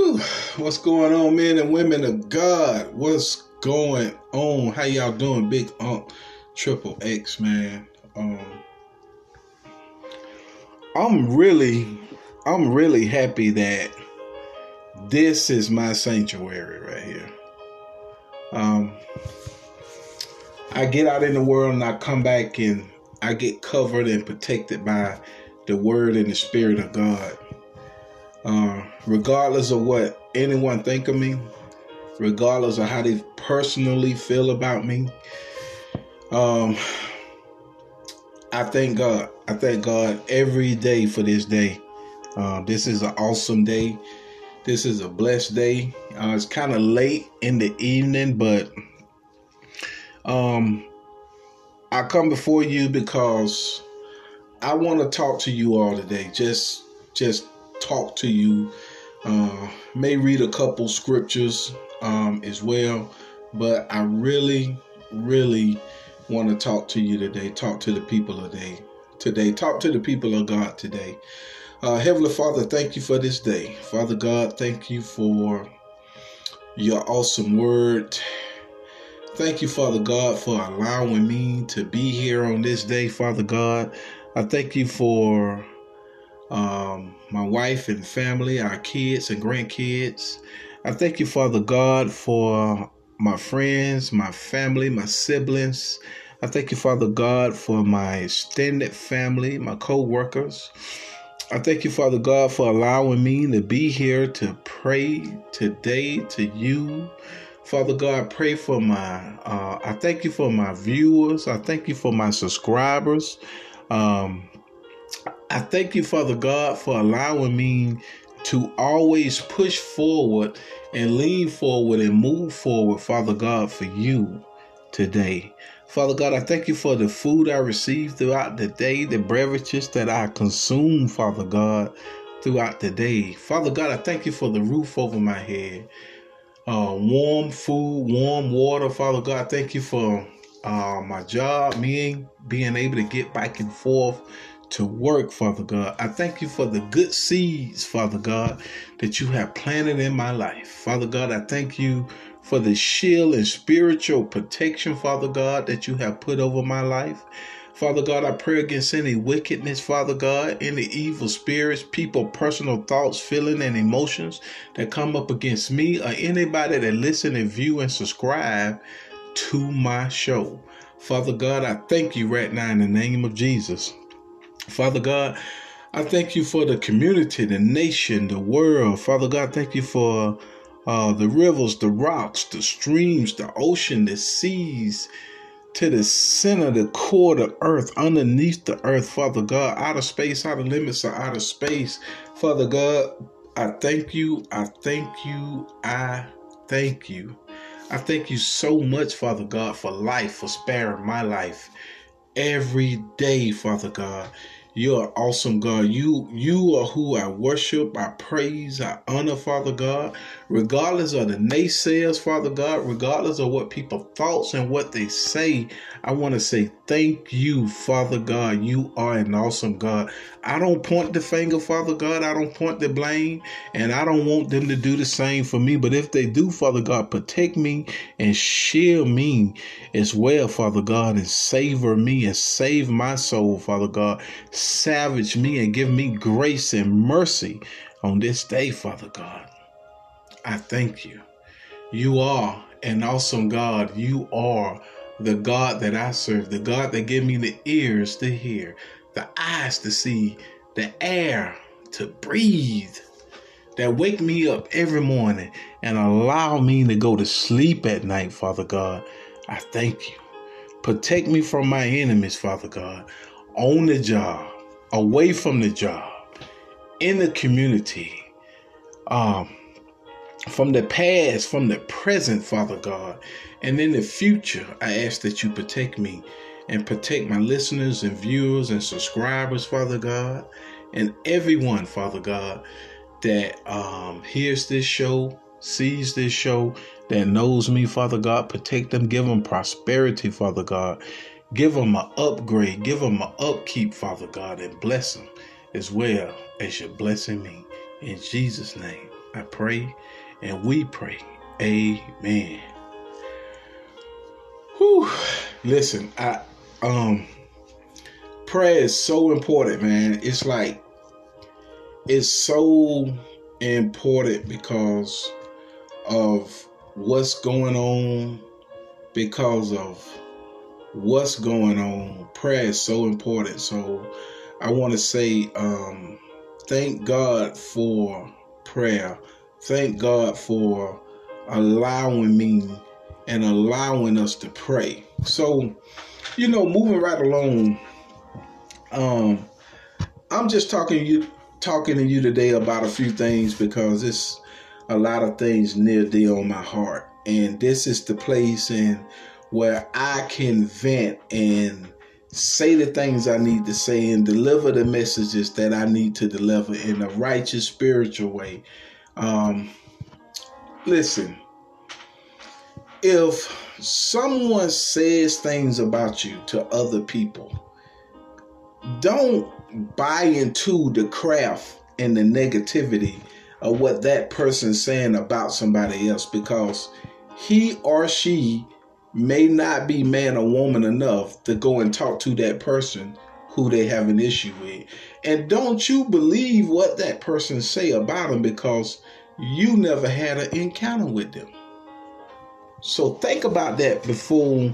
Whew. What's going on, men and women of God? What's going on? How y'all doing, Big Triple X, man? I'm really happy that this is my sanctuary right here. I get out in the world and I come back and I get covered and protected by the word and the spirit of God. Regardless of what anyone think of me, regardless of how they personally feel about me, I thank God. I thank God every day for this day. This is an awesome day. This is a blessed day. It's kind of late in the evening, but I come before you because I want to talk to you all today. Just talk to you. May read a couple scriptures as well, but I really want to talk to you today. Talk to the people today. Talk to the people of God today. Heavenly Father, thank you for this day. Father God, thank you for your awesome word. Thank you, Father God, for allowing me to be here on this day, Father God. I thank you for my wife and family, our kids and grandkids. I thank you, Father God, for my friends, my family, my siblings. I thank you, Father God, for my extended family, my co-workers. I thank you, Father God, for allowing me to be here to pray today to you. Father God, pray for I thank you for my viewers. I thank you for my subscribers. I thank you, Father God, for allowing me to always push forward and lean forward and move forward, Father God, for you today. Father God, I thank you for the food I received throughout the day, the beverages that I consume, Father God, throughout the day. Father God, I thank you for the roof over my head, warm food, warm water. Father God, thank you for my job, me being able to get back and forth to work, Father God. I thank you for the good seeds, Father God, that you have planted in my life. Father God, I thank you for the shield and spiritual protection, Father God, that you have put over my life. Father God, I pray against any wickedness, Father God, any evil spirits, people, personal thoughts, feelings, and emotions that come up against me or anybody that listen and view and subscribe to my show. Father God, I thank you right now in the name of Jesus. Father God, I thank you for the community, the nation, the world. Father God, thank you for the rivers, the rocks, the streams, the ocean, the seas, to the center, the core of the earth, underneath the earth, Father God, outer space, outer limits of outer space. Father God, I thank you. I thank you. I thank you. I thank you so much, Father God, for life, for sparing my life every day, Father God. You're awesome, God. You are who I worship, I praise, I honor, Father God. Regardless of the naysayers, Father God, regardless of what people thoughts and what they say, I want to say thank you, Father God. You are an awesome God. I don't point the finger, Father God. I don't point the blame, and I don't want them to do the same for me. But if they do, Father God, protect me and shield me as well, Father God, and savor me and save my soul, Father God. Savage me and give me grace and mercy on this day, Father God. I thank you. You are an awesome God. You are the God that I serve, the God that give me the ears to hear, the eyes to see, the air to breathe, that wake me up every morning and allow me to go to sleep at night, Father God. I thank you. Protect me from my enemies, Father God, on the job, away from the job, in the community, from the past, from the present, Father God, and in the future. I ask that you protect me and protect my listeners and viewers and subscribers, Father God, and everyone, Father God, that hears this show, sees this show, that knows me, Father God. Protect them, give them prosperity, Father God. Give them an upgrade, give them an upkeep, Father God, and bless them as well as you're blessing me. In Jesus' name, I pray and we pray. Amen. Whew. Listen, prayer is so important, man. It's so important because of what's going on. Prayer is so important. So I want to say, thank God for prayer. Thank God for allowing me and allowing us to pray. So, moving right along, I'm just talking to you today about a few things because it's a lot of things near dear on my heart. And this is the place where I can vent and say the things I need to say and deliver the messages that I need to deliver in a righteous, spiritual way. Listen, if someone says things about you to other people, don't buy into the craft and the negativity of what that person's saying about somebody else, because he or she may not be man or woman enough to go and talk to that person who they have an issue with. And don't you believe what that person say about them, because you never had an encounter with them. So think about that before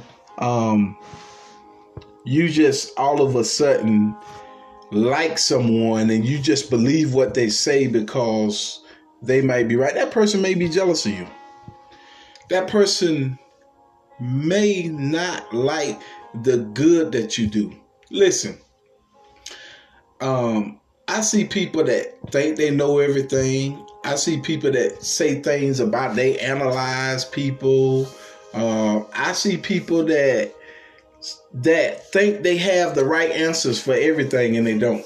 you just all of a sudden like someone and you just believe what they say because they might be right. That person may be jealous of you. That person may not like the good that you do. Listen, I see people that think they know everything. I see people that say things about they analyze people. I see people that think they have the right answers for everything and they don't.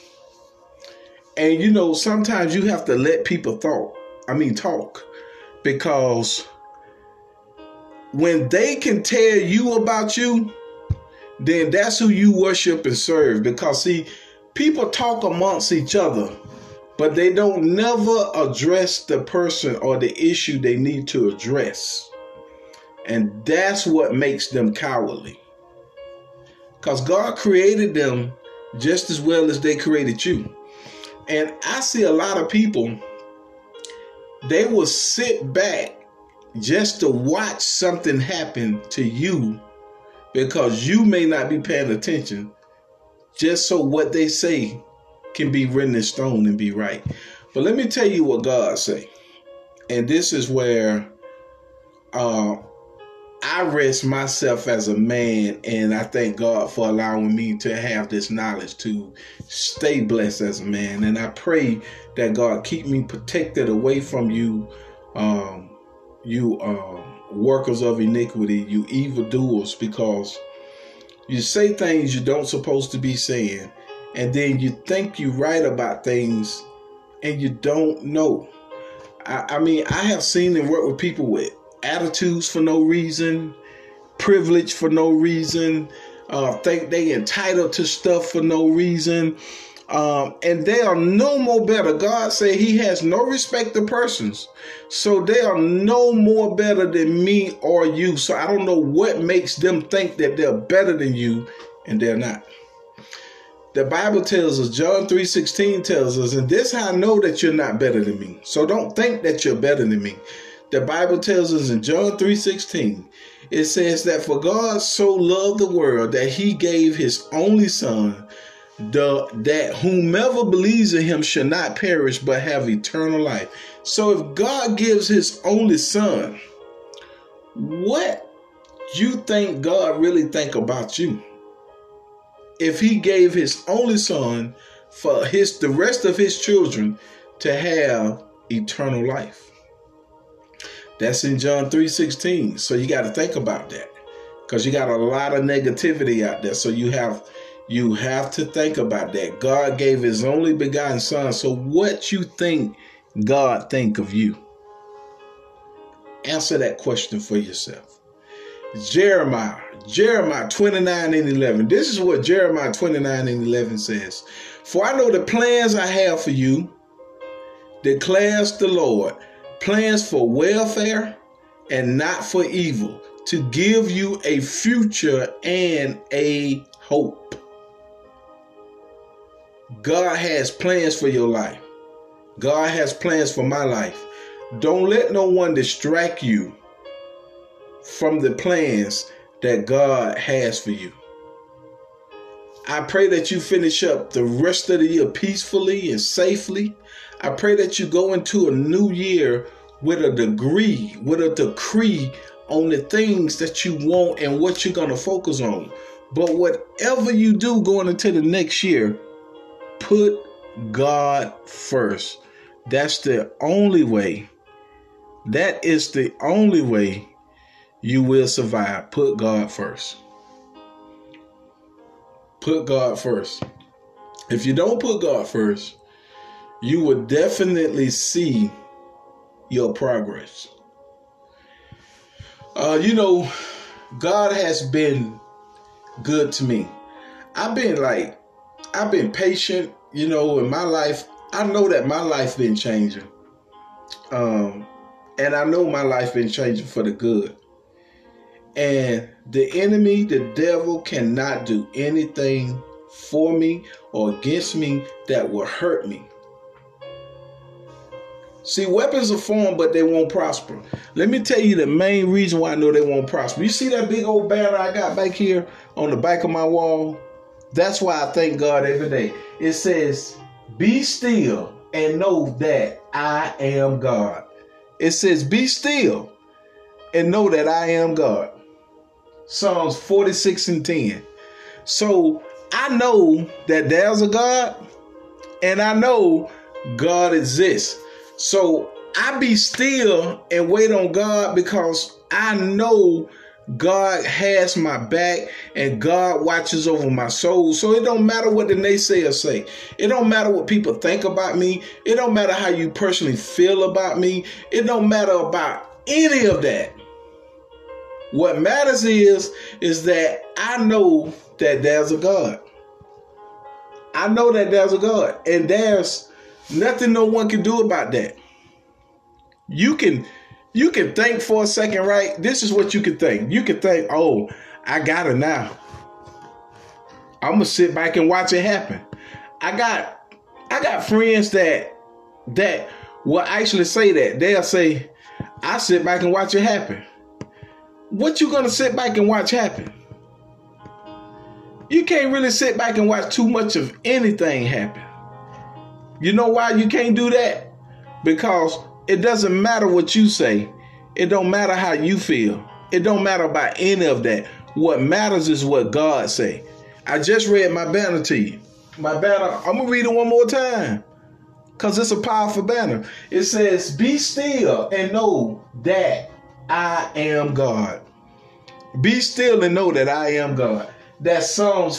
And sometimes you have to let people talk, because when they can tell you about you, then that's who you worship and serve. Because see, people talk amongst each other, but they don't never address the person or the issue they need to address. And that's what makes them cowardly. Because God created them just as well as they created you. And I see a lot of people, they will sit back just to watch something happen to you because you may not be paying attention, just so what they say can be written in stone and be right. But let me tell you what God say. And this is where I rest myself as a man, and I thank God for allowing me to have this knowledge to stay blessed as a man. And I pray that God keep me protected away from you, workers of iniquity, you evildoers, because you say things you don't supposed to be saying, and then you think you right about things and you don't know. I have seen and worked with people with attitudes for no reason, privilege for no reason, think they entitled to stuff for no reason, and they are no more better. God said he has no respect of persons, so they are no more better than me or you. So I don't know what makes them think that they're better than you, and they're not. The Bible tells us, John 3:16 tells us, and this how I know that you're not better than me. So don't think that you're better than me. The Bible tells us in John 3:16, it says that for God so loved the world that he gave his only son, that whomever believes in him shall not perish but have eternal life. So if God gives his only son, what you think God really think about you? If he gave his only son for the rest of his children to have eternal life. That's in John 3:16. So you got to think about that, because you got a lot of negativity out there. So you have to think about that. God gave his only begotten son. So what you think God think of you? Answer that question for yourself. Jeremiah 29:11. This is what Jeremiah 29:11 says. For I know the plans I have for you, declares the Lord, plans for welfare and not for evil, to give you a future and a hope. God has plans for your life. God has plans for my life. Don't let no one distract you from the plans that God has for you. I pray that you finish up the rest of the year peacefully and safely. I pray that you go into a new year with a decree on the things that you want and what you're going to focus on. But whatever you do going into the next year, put God first. That's the only way. That is the only way you will survive. Put God first. Put God first. If you don't put God first, you will definitely see your progress. God has been good to me. I've been patient, in my life. I know that my life been changing. And I know my life been changing for the good. And the enemy, the devil, cannot do anything for me or against me that will hurt me. See, weapons are formed, but they won't prosper. Let me tell you the main reason why I know they won't prosper. You see that big old banner I got back here on the back of my wall? That's why I thank God every day. It says, "Be still and know that I am God." It says, "Be still and know that I am God." Psalms 46:10. So I know that there's a God, and I know God exists. So I be still and wait on God because I know God has my back and God watches over my soul. So it don't matter what the naysayers say. It don't matter what people think about me. It don't matter how you personally feel about me. It don't matter about any of that. What matters is that I know that there's a God. I know that there's a God, and there's nothing no one can do about that. You can think for a second, right? This is what you can think. You can think, "Oh, I got it now. I'm gonna sit back and watch it happen." I got friends that will actually say that. They'll say, "I sit back and watch it happen." What you gonna sit back and watch happen? You can't really sit back and watch too much of anything happen. You know why you can't do that? Because it doesn't matter what you say. It don't matter how you feel. It don't matter about any of that. What matters is what God say. I just read my banner to you. My banner, I'm gonna read it one more time because it's a powerful banner. It says, "Be still and know that I am God." Be still and know that I am God. That's Psalms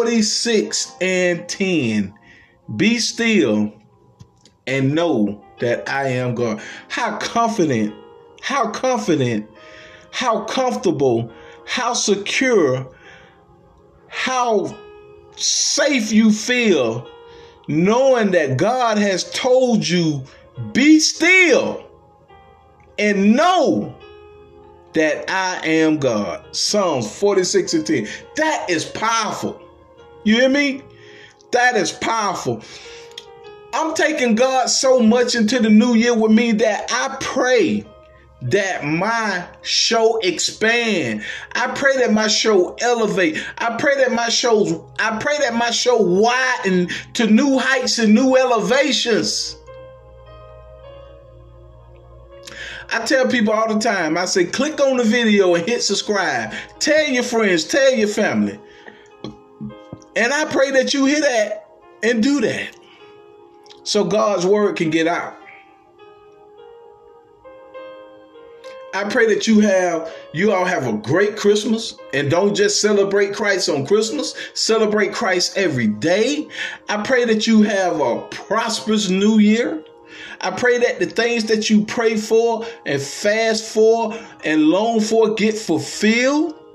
46:10. Be still and know that I am God. How confident, how comfortable, how secure, how safe you feel knowing that God has told you, be still and know that I am God. Psalms 46:10. That is powerful. You hear me? That is powerful. I'm taking God so much into the new year with me that I pray that my show expand. I pray that my show elevate. I pray that my show widen to new heights and new elevations. I tell people all the time, I say, click on the video and hit subscribe. Tell your friends, tell your family. And I pray that you hear that and do that so God's word can get out. I pray that you all have a great Christmas, and don't just celebrate Christ on Christmas. Celebrate Christ every day. I pray that you have a prosperous new year. I pray that the things that you pray for and fast for and long for get fulfilled.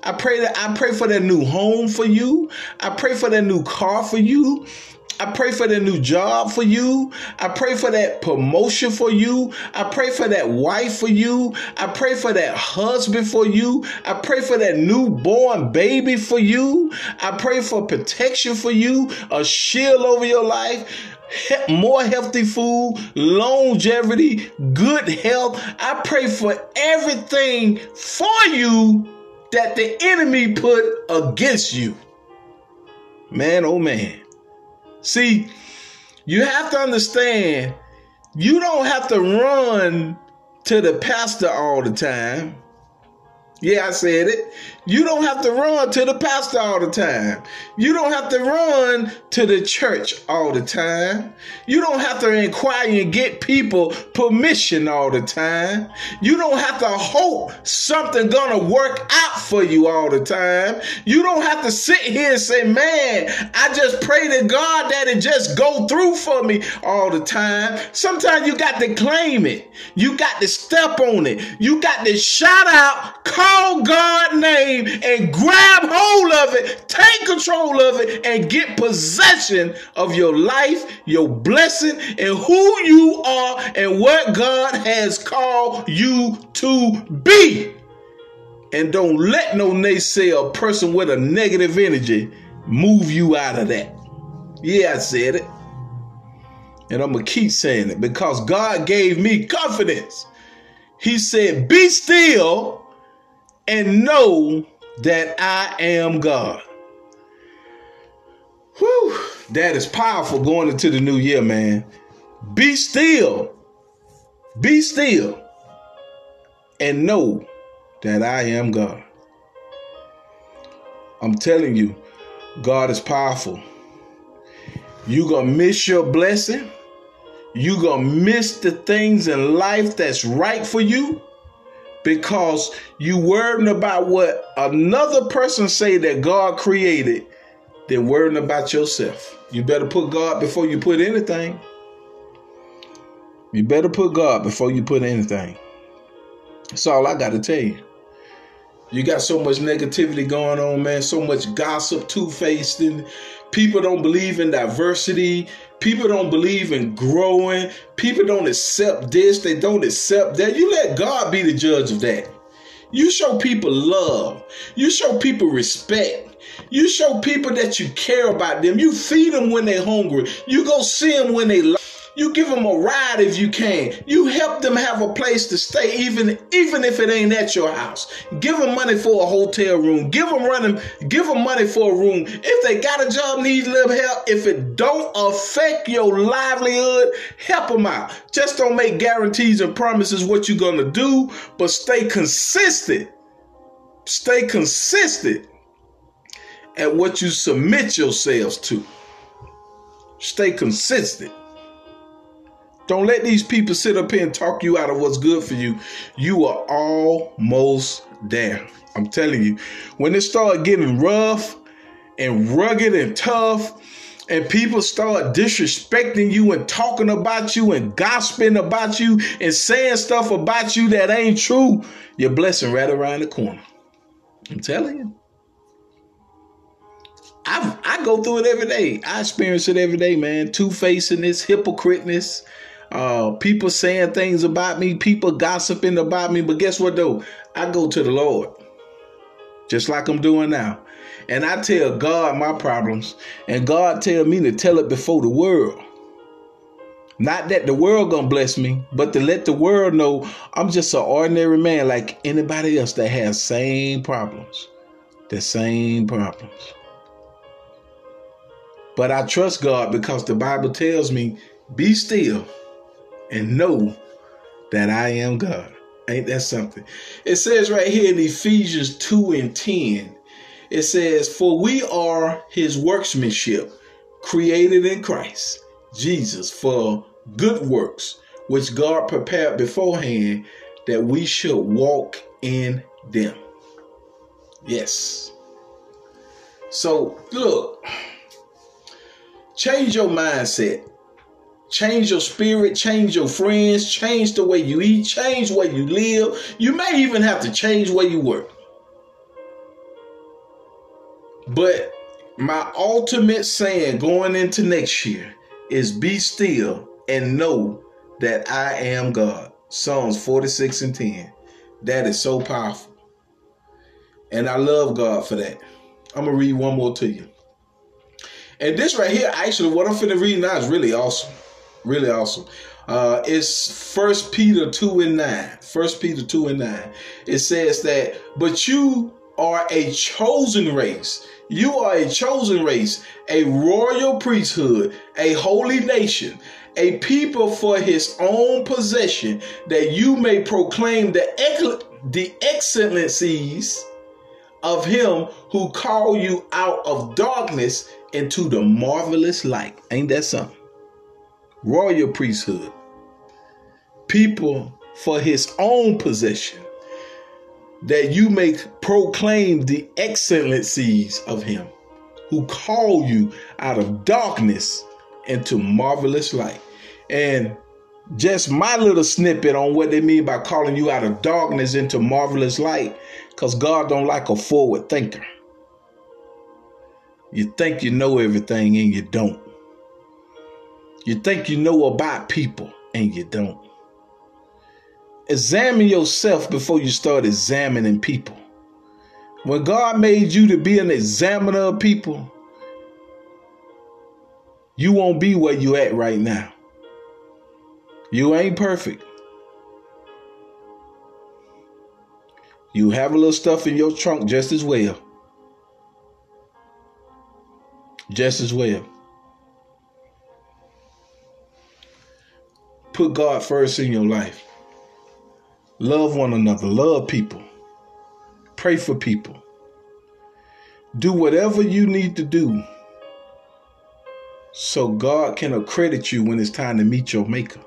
I pray for that new home for you. I pray for that new car for you. I pray for that new job for you. I pray for that promotion for you. I pray for that wife for you. I pray for that husband for you. I pray for that newborn baby for you. I pray for protection for you, a shield over your life, more healthy food, longevity, good health. I pray for everything for you that the enemy put against you. Man, oh man. See, you have to understand, you don't have to run to the pastor all the time. Yeah, I said it. You don't have to run to the pastor all the time. You don't have to run to the church all the time. You don't have to inquire and get people permission all the time. You don't have to hope something gonna work out for you all the time. You don't have to sit here and say, man, I just pray to God that it just go through for me all the time. Sometimes you got to claim it. You got to step on it. You got to shout out, call God's name and grab hold of it, take control of it, and get possession of your life, your blessing, and who you are and what God has called you to be. And don't let no naysayer, person with a negative energy, move you out of that. Yeah, I said it. And I'm going to keep saying it because God gave me confidence. He said, be still and know that I am God. Whew, that is powerful going into the new year, man. Be still. Be still. And know that I am God. I'm telling you, God is powerful. You're going to miss your blessing. You're going to miss the things in life that's right for you. Because you worrying about what another person say that God created than worrying about yourself. You better put God before you put anything. You better put God before you put anything. That's all I got to tell you. You got so much negativity going on, man. So much gossip, two-faced. People don't believe in diversity. People don't believe in growing. People don't accept this. They don't accept that. You let God be the judge of that. You show people love. You show people respect. You show people that you care about them. You feed them when they're hungry. You go see them when they love. You give them a ride if you can. You help them have a place to stay, even if it ain't at your house. Give them money for a hotel room. Give them money for a room. If they got a job, need a little help. If it don't affect your livelihood, help them out. Just don't make guarantees and promises what you're going to do, but stay consistent. Stay consistent at what you submit yourselves to. Stay consistent. Don't let these people sit up here and talk you out of what's good for you. You are almost there. I'm telling you, when it start getting rough and rugged and tough, and people start disrespecting you and talking about you and gossiping about you and saying stuff about you that ain't true, your blessing right around the corner. I'm telling you. I go through it every day. I experience it every day, man. Two-facedness, hypocriteness. People saying things about me, people gossiping about me. But guess what, though? I go to the Lord, just like I'm doing now. And I tell God my problems. And God tell me to tell it before the world. Not that the world gonna bless me, but to let the world know I'm just an ordinary man like anybody else that has same problems. The same problems. But I trust God because the Bible tells me, be still and know that I am God. Ain't that something? It says right here in Ephesians 2:10, it says, for we are his workmanship, created in Christ Jesus for good works, which God prepared beforehand that we should walk in them. Yes. So look, change your mindset. Change your spirit, change your friends, change the way you eat, change where you live. You may even have to change where you work. But my ultimate saying going into next year is be still and know that I am God. Psalms 46:10. That is so powerful. And I love God for that. I'm going to read one more to you. And this right here, actually, what I'm finna read now is really awesome. Really awesome. It's 1 Peter 2:9. 1 Peter 2:9. It says that, but you are a chosen race. You are a chosen race, a royal priesthood, a holy nation, a people for his own possession, that you may proclaim the excellencies of him who called you out of darkness into the marvelous light. Ain't that something? Royal priesthood, people for his own possession, that you may proclaim the excellencies of him who called you out of darkness into marvelous light. And just my little snippet on what they mean by calling you out of darkness into marvelous light, because God don't like a forward thinker. You think you know everything and you don't. You think you know about people and you don't. Examine yourself before you start examining people. When God made you to be an examiner of people, you won't be where you at right now. You ain't perfect. You have a little stuff in your trunk just as well. Just as well. Put God first in your life. Love one another. Love people. Pray for people. Do whatever you need to do so God can accredit you when it's time to meet your maker.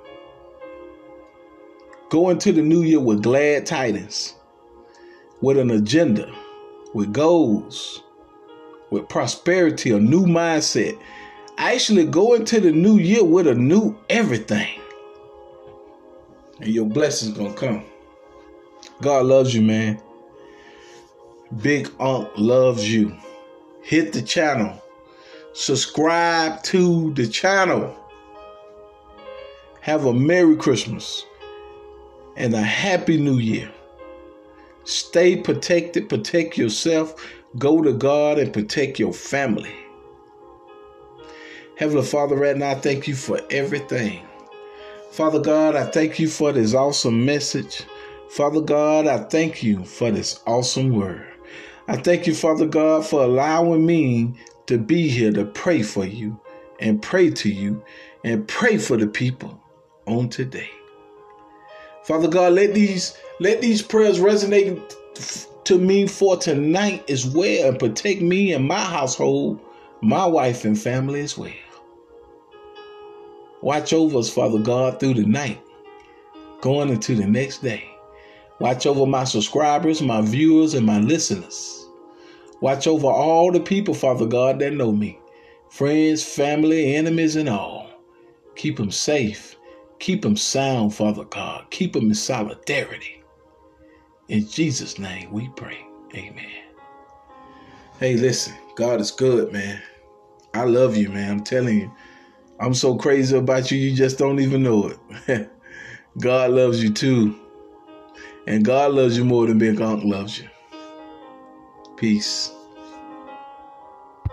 Go into the new year with glad tidings, with an agenda, with goals, with prosperity, a new mindset. Actually go into the new year with a new everything. And your blessings gonna come. God loves you, man. Big Unc loves you. Hit the channel. Subscribe to the channel. Have a Merry Christmas and a Happy New Year. Stay protected. Protect yourself. Go to God and protect your family. Heavenly Father, right now, I thank you for everything. Father God, I thank you for this awesome message. Father God, I thank you for this awesome word. I thank you, Father God, for allowing me to be here to pray for you and pray to you and pray for the people on today. Father God, let these prayers resonate to me for tonight as well, and protect me and my household, my wife and family as well. Watch over us, Father God, through the night, going into the next day. Watch over my subscribers, my viewers, and my listeners. Watch over all the people, Father God, that know me. Friends, family, enemies, and all. Keep them safe. Keep them sound, Father God. Keep them in solidarity. In Jesus' name we pray. Amen. Hey, listen, God is good, man. I love you, man. I'm telling you. I'm so crazy about you, you just don't even know it. God loves you too. And God loves you more than Big Unc loves you. Peace.